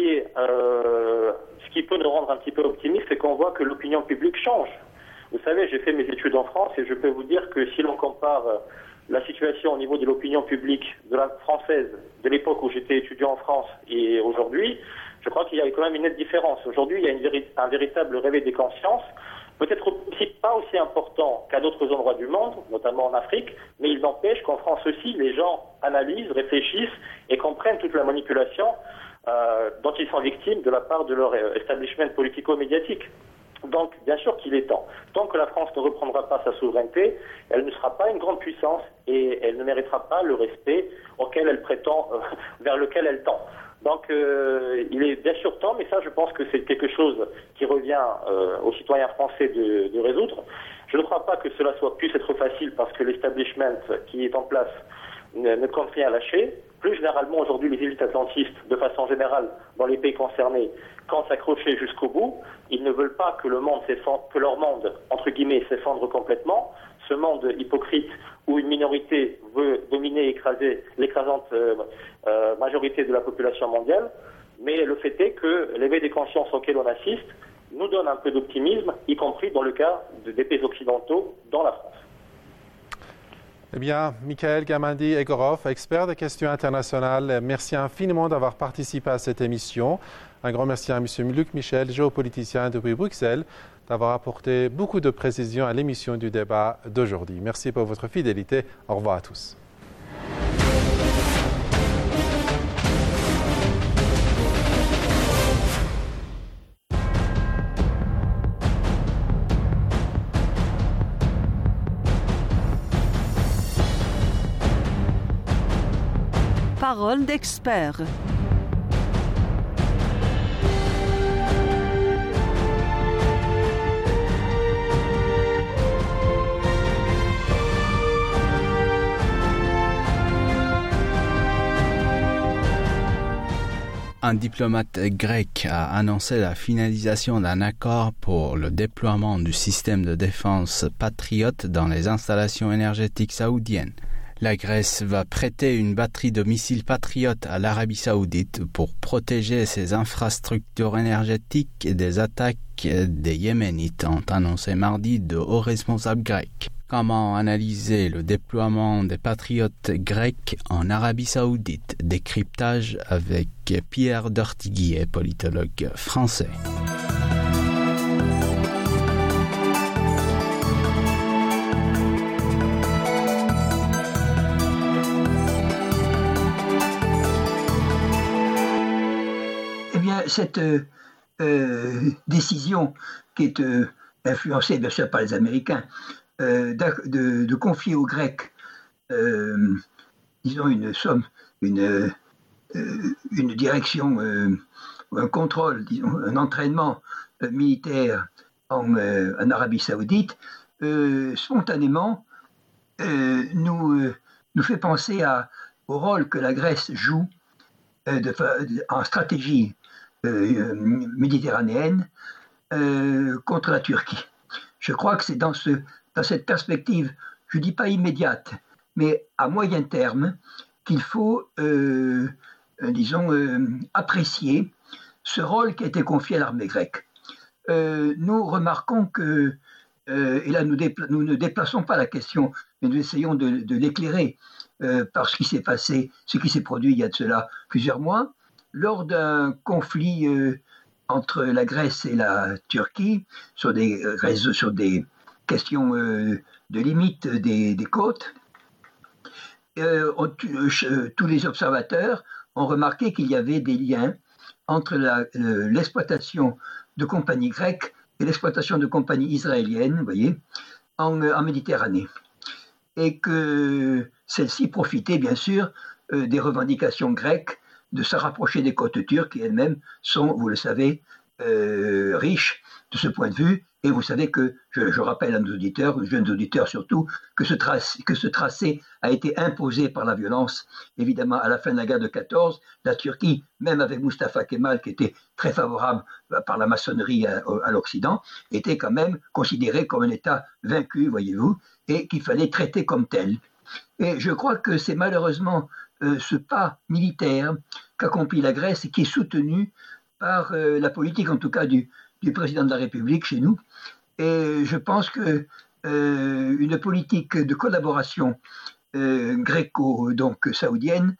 ce qui peut nous rendre un petit peu optimistes, c'est qu'on voit que l'opinion publique change. Vous savez, j'ai fait mes études en France et je peux vous dire que si l'on compare la situation au niveau de l'opinion publique de la française de l'époque où j'étais étudiant en France et aujourd'hui, je crois qu'il y a quand même une nette différence. Aujourd'hui, il y a un véritable réveil des consciences, peut-être aussi pas aussi important qu'à d'autres endroits du monde, notamment en Afrique, mais il n'empêche qu'en France aussi, les gens analysent, réfléchissent et comprennent toute la manipulation dont ils sont victimes de la part de leur establishment politico-médiatique. Donc, bien sûr qu'il est temps. Tant que la France ne reprendra pas sa souveraineté, elle ne sera pas une grande puissance et elle ne méritera pas le respect auquel elle prétend, vers lequel elle tend. Donc, il est bien sûr temps, mais ça, je pense que c'est quelque chose qui revient aux citoyens français de résoudre. Je ne crois pas que cela puisse être facile parce que l'establishment qui est en place ne compte rien lâcher. Plus généralement, aujourd'hui, les élites atlantistes, de façon générale, dans les pays concernés, comptent s'accrocher jusqu'au bout. Ils ne veulent pas que que leur monde, entre guillemets, s'effondre complètement. Ce monde hypocrite où une minorité veut dominer et écraser l'écrasante majorité de la population mondiale. Mais le fait est que l'éveil des consciences auquel on assiste nous donne un peu d'optimisme, y compris dans le cas des pays occidentaux dans la France. Eh bien, Mikhaël Gamandi-Egorov, expert des questions internationales, merci infiniment d'avoir participé à cette émission. Un grand merci à M. Luc Michel, géopoliticien depuis Bruxelles, d'avoir apporté beaucoup de précisions à l'émission du débat d'aujourd'hui. Merci pour votre fidélité. Au revoir à tous. Parole d'expert. Un diplomate grec a annoncé la finalisation d'un accord pour le déploiement du système de défense Patriot dans les installations énergétiques saoudiennes. La Grèce va prêter une batterie de missiles Patriot à l'Arabie saoudite pour protéger ses infrastructures énergétiques des attaques des Yéménites, ont annoncé mardi de hauts responsables grecs. Comment analyser le déploiement des patriotes grecs en Arabie saoudite? Décryptage avec Pierre Dortiguier, politologue français. Eh bien, cette décision qui est influencée bien sûr par les Américains, de confier aux Grecs, disons, une somme, une direction, un contrôle, disons, un entraînement militaire en Arabie saoudite, spontanément nous fait penser au rôle que la Grèce joue en stratégie méditerranéenne contre la Turquie. Je crois que c'est dans cette perspective, je ne dis pas immédiate, mais à moyen terme, qu'il faut, apprécier ce rôle qui a été confié à l'armée grecque. Nous remarquons que et là nous ne déplaçons pas la question, mais nous essayons de l'éclairer par ce qui s'est passé, ce qui s'est produit il y a de cela plusieurs mois, lors d'un conflit entre la Grèce et la Turquie, sur des questions de limite des côtes. Tous les observateurs ont remarqué qu'il y avait des liens entre l'exploitation de compagnies grecques et l'exploitation de compagnies israéliennes, vous voyez, en Méditerranée. Et que celles-ci profitaient bien sûr des revendications grecques de se rapprocher des côtes turques qui elles-mêmes sont, vous le savez, riches de ce point de vue. Et vous savez que, je rappelle à nos auditeurs, aux jeunes auditeurs surtout, que ce tracé a été imposé par la violence. Évidemment, à la fin de la guerre de 14, la Turquie, même avec Mustafa Kemal, qui était très favorable par la maçonnerie à l'Occident, était quand même considéré comme un État vaincu, voyez-vous, et qu'il fallait traiter comme tel. Et je crois que c'est malheureusement ce pas militaire qu'accomplit la Grèce et qui est soutenu par la politique, en tout cas du président de la République chez nous. Et je pense que une politique de collaboration gréco-saoudienne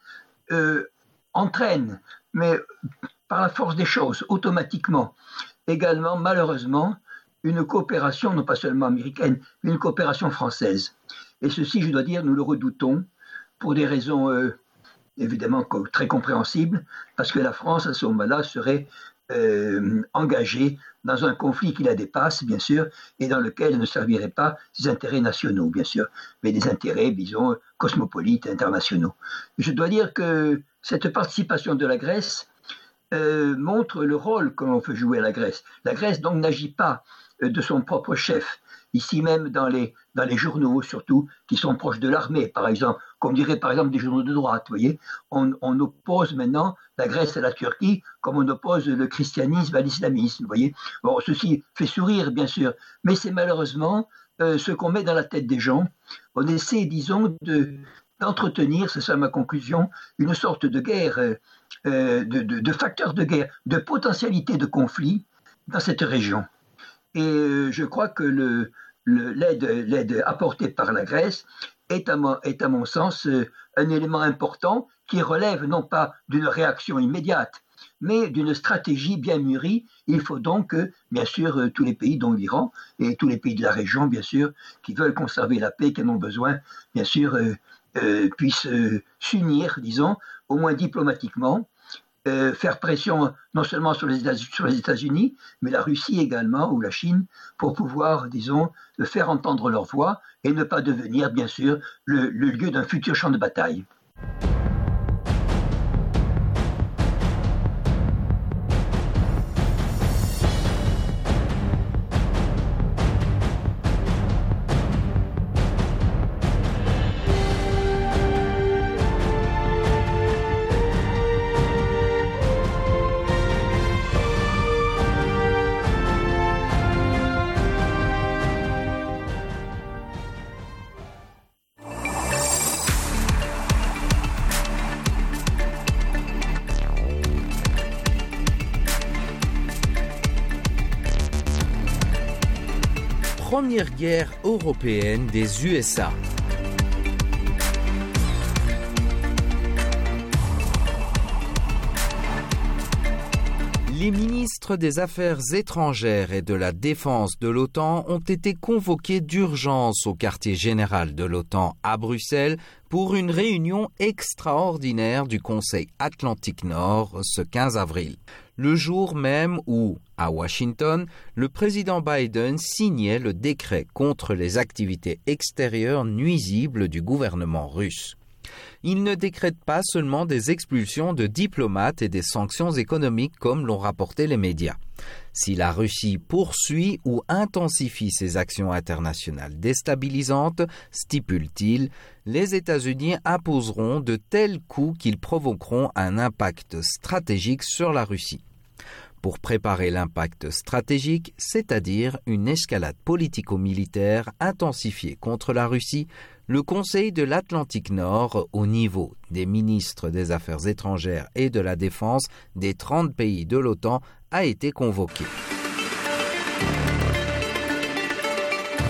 entraîne, mais par la force des choses, automatiquement, également, malheureusement, une coopération, non pas seulement américaine, mais une coopération française. Et ceci, je dois dire, nous le redoutons pour des raisons évidemment très compréhensibles, parce que la France, à ce moment-là, serait engagée dans un conflit qui la dépasse, bien sûr, et dans lequel elle ne servirait pas ses intérêts nationaux, bien sûr, mais des intérêts, disons, cosmopolites, internationaux. Je dois dire que cette participation de la Grèce montre le rôle que l'on fait jouer à la Grèce. La Grèce, donc, n'agit pas de son propre chef. Ici même, dans les journaux, surtout, qui sont proches de l'armée, par exemple, comme dirait par exemple des journaux de droite, vous voyez, on oppose maintenant la Grèce à la Turquie, comme on oppose le christianisme à l'islamisme, vous voyez. Bon, ceci fait sourire, bien sûr, mais c'est malheureusement ce qu'on met dans la tête des gens. On essaie, disons, d'entretenir, c'est ça ma conclusion, une sorte de guerre, de facteurs de guerre, de potentialité de conflit dans cette région. Et je crois que l'aide apportée par la Grèce est à mon sens un élément important qui relève non pas d'une réaction immédiate, mais d'une stratégie bien mûrie. Il faut donc que, bien sûr, tous les pays, dont l'Iran, et tous les pays de la région, bien sûr, qui veulent conserver la paix, qui en ont besoin, bien sûr, puissent s'unir, disons, au moins diplomatiquement, faire pression non seulement sur les États-Unis, mais la Russie également, ou la Chine, pour pouvoir, disons, faire entendre leur voix et ne pas devenir, bien sûr, le lieu d'un futur champ de bataille. Première guerre européenne des USA. Les ministres des Affaires étrangères et de la Défense de l'OTAN ont été convoqués d'urgence au quartier général de l'OTAN à Bruxelles pour une réunion extraordinaire du Conseil Atlantique Nord ce 15 avril. Le jour même où, à Washington, le président Biden signait le décret contre les activités extérieures nuisibles du gouvernement russe. Il ne décrète pas seulement des expulsions de diplomates et des sanctions économiques comme l'ont rapporté les médias. Si la Russie poursuit ou intensifie ses actions internationales déstabilisantes, stipule-t-il, les États-Unis imposeront de tels coups qu'ils provoqueront un impact stratégique sur la Russie. Pour préparer l'impact stratégique, c'est-à-dire une escalade politico-militaire intensifiée contre la Russie, le Conseil de l'Atlantique Nord, au niveau des ministres des Affaires étrangères et de la Défense des 30 pays de l'OTAN, a été convoqué.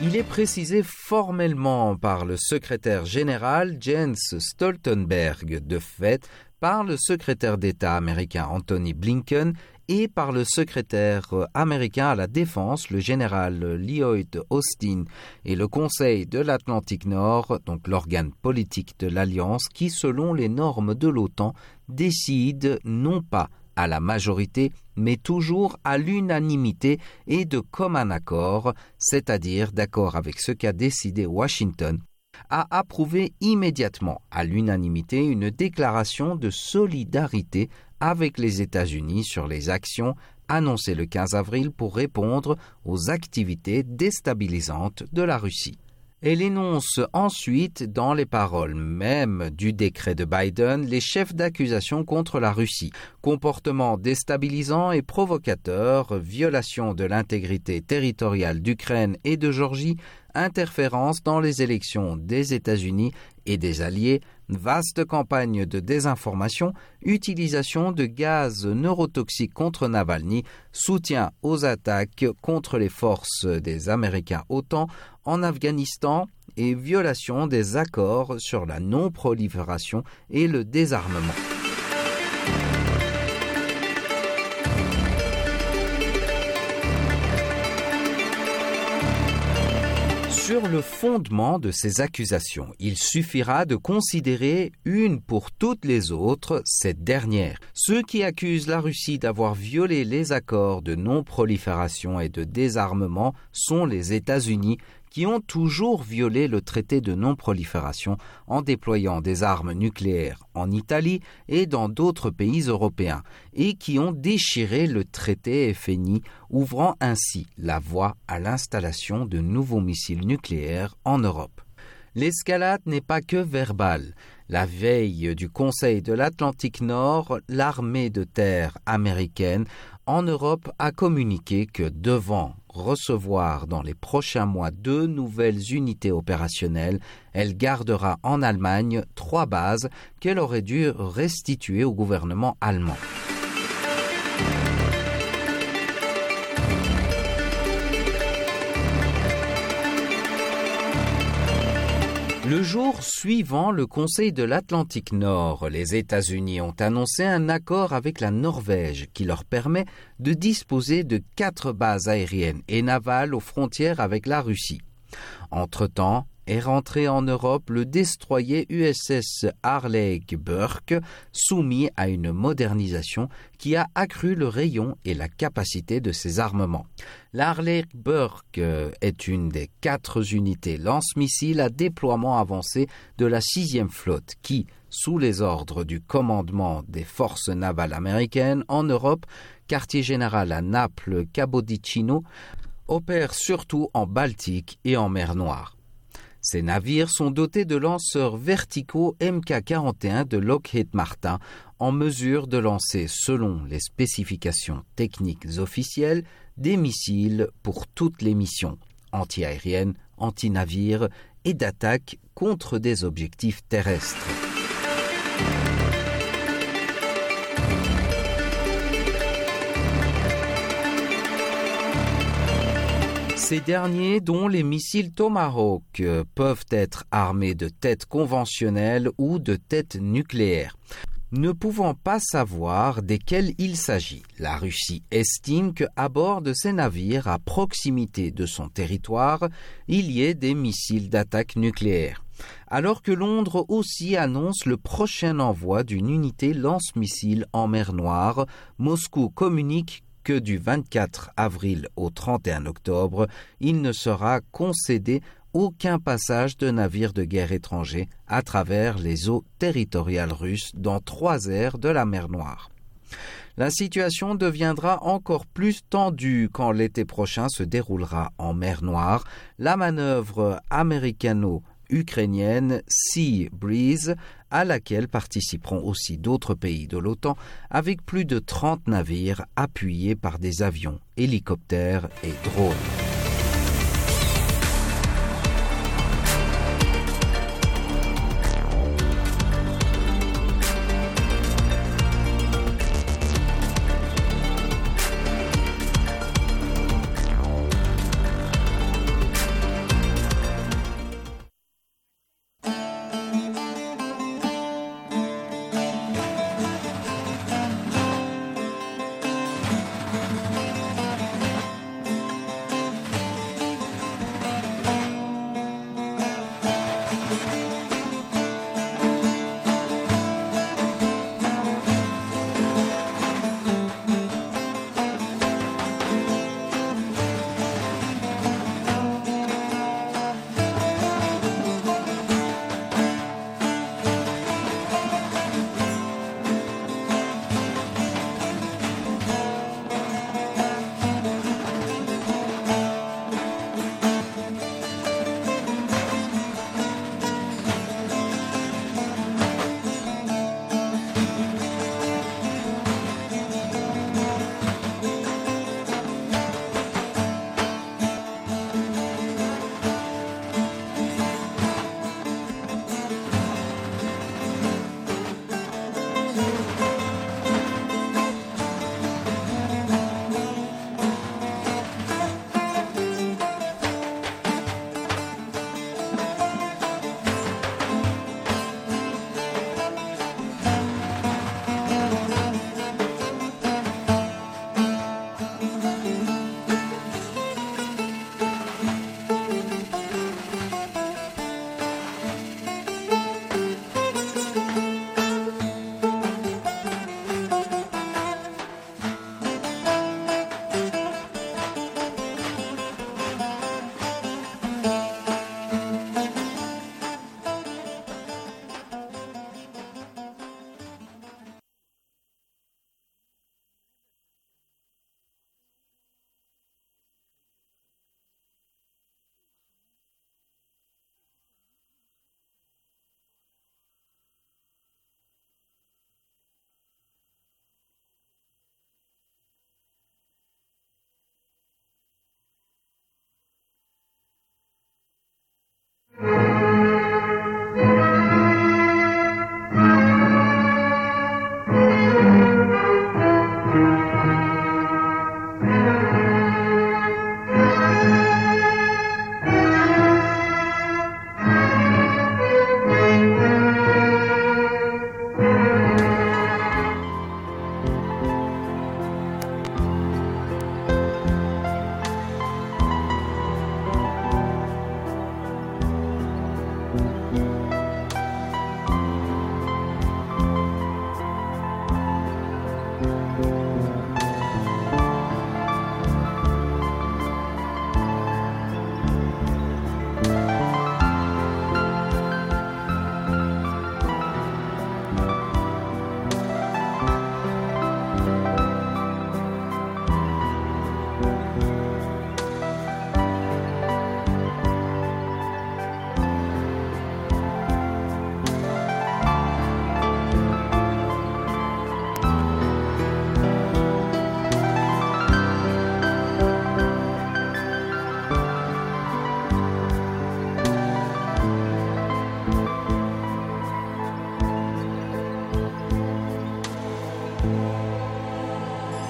Il est précisé formellement par le secrétaire général Jens Stoltenberg, de fait par le secrétaire d'État américain Anthony Blinken et par le secrétaire américain à la Défense, le général Lloyd Austin, et le Conseil de l'Atlantique Nord, donc l'organe politique de l'Alliance, qui, selon les normes de l'OTAN, décide non pas à la majorité, mais toujours à l'unanimité et de commun accord, c'est-à-dire d'accord avec ce qu'a décidé Washington, a approuvé immédiatement à l'unanimité une déclaration de solidarité avec les États-Unis sur les actions annoncées le 15 avril pour répondre aux activités déstabilisantes de la Russie. Elle énonce ensuite, dans les paroles mêmes du décret de Biden, les chefs d'accusation contre la Russie, comportement déstabilisant et provocateur, violation de l'intégrité territoriale d'Ukraine et de Géorgie, interférence dans les élections des États-Unis et des alliés, vaste campagne de désinformation, utilisation de gaz neurotoxiques contre Navalny, soutien aux attaques contre les forces des Américains OTAN en Afghanistan et violation des accords sur la non-prolifération et le désarmement. Sur le fondement de ces accusations, il suffira de considérer une pour toutes les autres cette dernière. Ceux qui accusent la Russie d'avoir violé les accords de non-prolifération et de désarmement sont les États-Unis, qui ont toujours violé le traité de non-prolifération en déployant des armes nucléaires en Italie et dans d'autres pays européens, et qui ont déchiré le traité FNI, ouvrant ainsi la voie à l'installation de nouveaux missiles nucléaires en Europe. L'escalade n'est pas que verbale. La veille du Conseil de l'Atlantique Nord, l'armée de terre américaine en Europe a communiqué que devant recevoir dans les prochains mois 2 nouvelles unités opérationnelles, elle gardera en Allemagne 3 bases qu'elle aurait dû restituer au gouvernement allemand. Le jour suivant le Conseil de l'Atlantique Nord, les États-Unis ont annoncé un accord avec la Norvège qui leur permet de disposer de 4 bases aériennes et navales aux frontières avec la Russie. Entre-temps, est rentré en Europe le destroyer USS Harley-Burke, soumis à une modernisation qui a accru le rayon et la capacité de ses armements. L'Harley-Burke est une des 4 unités lance-missiles à déploiement avancé de la 6e flotte qui, sous les ordres du commandement des forces navales américaines en Europe, quartier général à Naples-Capodichino, opère surtout en Baltique et en mer Noire. Ces navires sont dotés de lanceurs verticaux Mk-41 de Lockheed Martin, en mesure de lancer, selon les spécifications techniques officielles, des missiles pour toutes les missions, anti-aériennes, anti-navires et d'attaque contre des objectifs terrestres. Ces derniers, dont les missiles Tomahawk, peuvent être armés de têtes conventionnelles ou de têtes nucléaires. Ne pouvant pas savoir desquels il s'agit, la Russie estime qu'à bord de ces navires, à proximité de son territoire, il y ait des missiles d'attaque nucléaire. Alors que Londres aussi annonce le prochain envoi d'une unité lance-missiles en mer Noire, Moscou communique que du 24 avril au 31 octobre, il ne sera concédé aucun passage de navires de guerre étrangers à travers les eaux territoriales russes dans 3 aires de la mer Noire. La situation deviendra encore plus tendue quand l'été prochain se déroulera en mer Noire la manœuvre américano-ukrainienne Sea Breeze, à laquelle participeront aussi d'autres pays de l'OTAN, avec plus de 30 navires appuyés par des avions, hélicoptères et drones.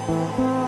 Thank you.